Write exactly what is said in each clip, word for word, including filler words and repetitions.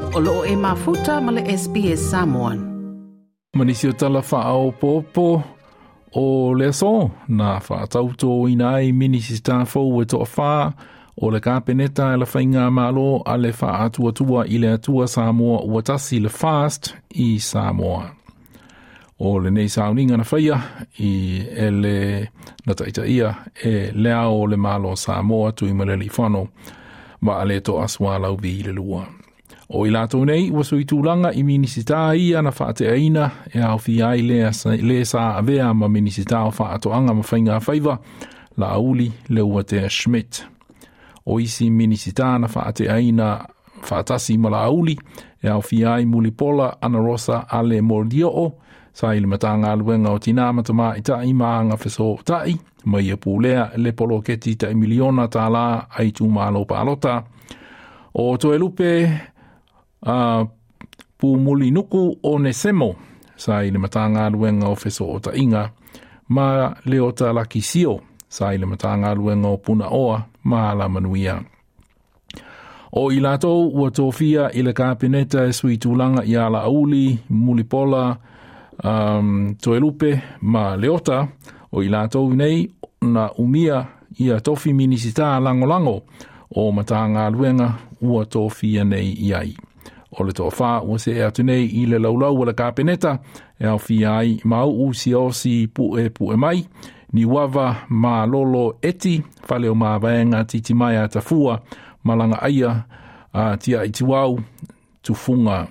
O loo e mafuta ma le S B S Samoan. Manisi o tala whaao popo o le aso na whaatauto ina i minisita fau e toa wha o le kāpeneta e la whainga malo a le wha atua tua i le atua Samoa ua tasi le fast i Samoa. O le nei sauninga na whaia i e le na taita ia e lea o le malo Samoa tui maleli whano ma ale to aswa lau vi le lua. O i lato nei, ua sui tūlanga i minisita ia na whaate aina e au fi ai lea, lea sa avea ma minisita o whaatoanga ma whainga whaiva la auli le ua te Schmidt. O isi minisita na whaate aina whaatasi ma la auli e au fi ai mulipola ana rosa ale mordio sa ili matanga aluenga o tina matama i tai maanga wheso tai ma ia pūlea le polo keti ta miliona tā la ai tū malo paalota. O toe lupe Uh, pu muli nuku o ne semo sa i le matanga luenga o wheso o ta inga ma leo ta laki sio sa i le matanga luenga o puna oa ma la manuia. O i lato ua tōwhia i le kāpeneta e sui tūlanga i ala auli, mulipola, um, toelupe ma leota o i lato nei na umia i a tofi minisita lango lango o matanga luenga ua tōwhia nei iai. O le toa wha ua se e atu nei i le laulau la kāpeneta e au fi ai mau u si o si pu e pu e mai ni wawa ma lolo eti whale o ma vaenga titi mai a tafua malanga aia a tia i tiwau tufunga.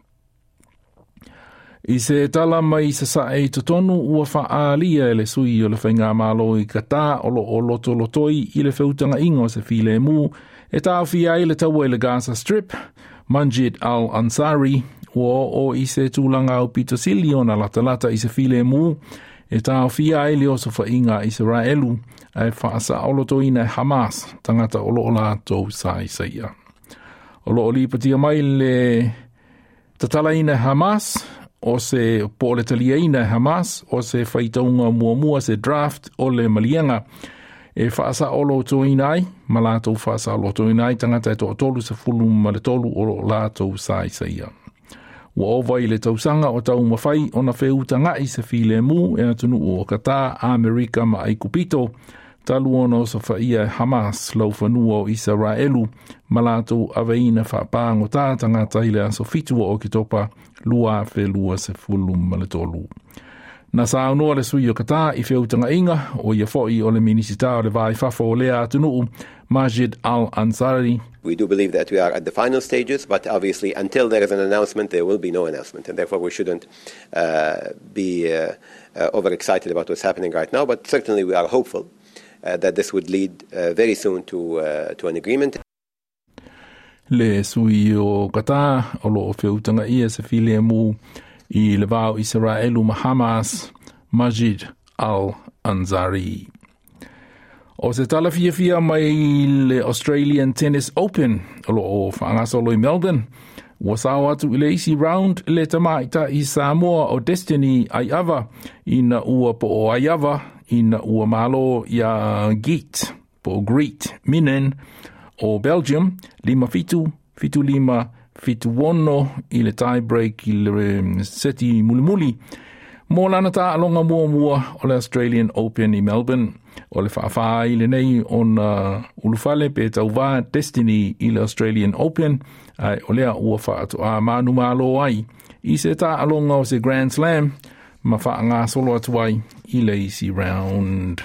I se tala mai sa sa e totonu ua wha aalia e le sui o le whainga malo i kata o lo o loto lotoi i le whiutanga ingo se file mu e ta au fi ai le taua i le Gaza Strip Manjid al-Ansari o o i se tūlanga o Pito Silio na latalata i se file mu e tāo fia e leo so whainga Israelu e whaasa oloto ina Hamas tangata olo o lātou sai saia. Olo o lipatia mai le tatala ina Hamas o se po le talia ina Hamas o se whaitaunga mua mua se draft o le malianga e whaasa o loto inai, ma lātou whaasa o loto inai, tangata e to tolu sa fulu ma le tolu o lātou sai saia. Ua ova i le tausanga o tau mawhai o na wheuta ngai sa file mu e atunu o Qatar, Amerika ma ai kupito, talu ono sa whaia Hamas lau whanua o Israelu, ma lātou aveina whapāngo tā tangata i le aso fitua o ki topa lua whelua sa fulu ma le tolu. Na sa noa le sui o kata i whiutanga inga o ia foi o le minisita o le vai fafo o lea atunuu Majid al-Ansari. We do believe that we are at the final stages, but obviously until there is an announcement, there will be no announcement. And therefore we shouldn't uh, be uh, uh, overexcited about what's happening right now. But certainly we are hopeful uh, that this would lead uh, very soon to, uh, to an agreement. Le sui o kata o lo whiutanga ia se file mu i le vau Israelu ma Hamas Majid al-Ansari. O se tala fia fia mai le Australian Tennis Open o lo o whaangasolo i Melbourne. Ua sao atu i le easy round le tamaita i Samoa o Destiny ai ava i na ua po o ai ava i na ua malo ia Geet po Greet Minen o Belgium lima fitu fitu lima fitu wono i le tie break i le seti muli muli. Mō lana tā alonga mua mua o le Australian Open i Melbourne. O le whaafaa i le nei on uh, ulufale pe tau wā Destiny i le Australian Open. Ai o lea ua whaatu a manu malo ai. I se tā alonga o se Grand Slam. Ma wha ngā solo atu ai i le easy round.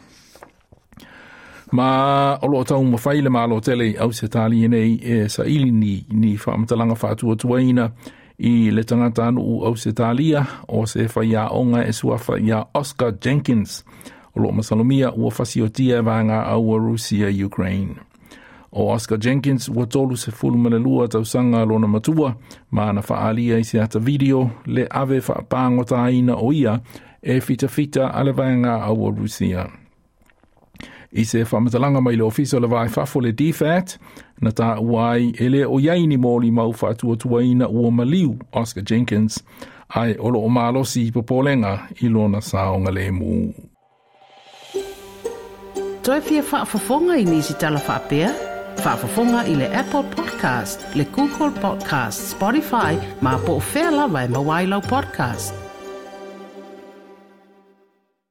Ma olo tau mawhai le malo tele au se tali nei e sa ili ni, ni whaamatalanga whaatua tuaina i le tangata anu au se talia o se whaia onga e sua whaia Oscar Jenkins. Olo masalomia ua whasiotia vanga au a Rusia, Ukraine. O Oscar Jenkins ua tolu se fulu manelua tau sanga lona matua ma na whaalia i se ata video le ave whaapango taina o ia e fita fita ale vanga au a Rusia. I se whamatalanga mai le ofiso le vai whafo le D FAT, na tā uai ele o iaini mōli mau whaatua tuaina ua maliu Oscar Jenkins, ai olo o malosi popolenga i lona saonga le mu. Toi fia whaafafonga i nisi tala whaapea? Whaafafonga i le Apple Podcast, le Google Podcast, Spotify, ma po o whea lawa e mawailau podcast.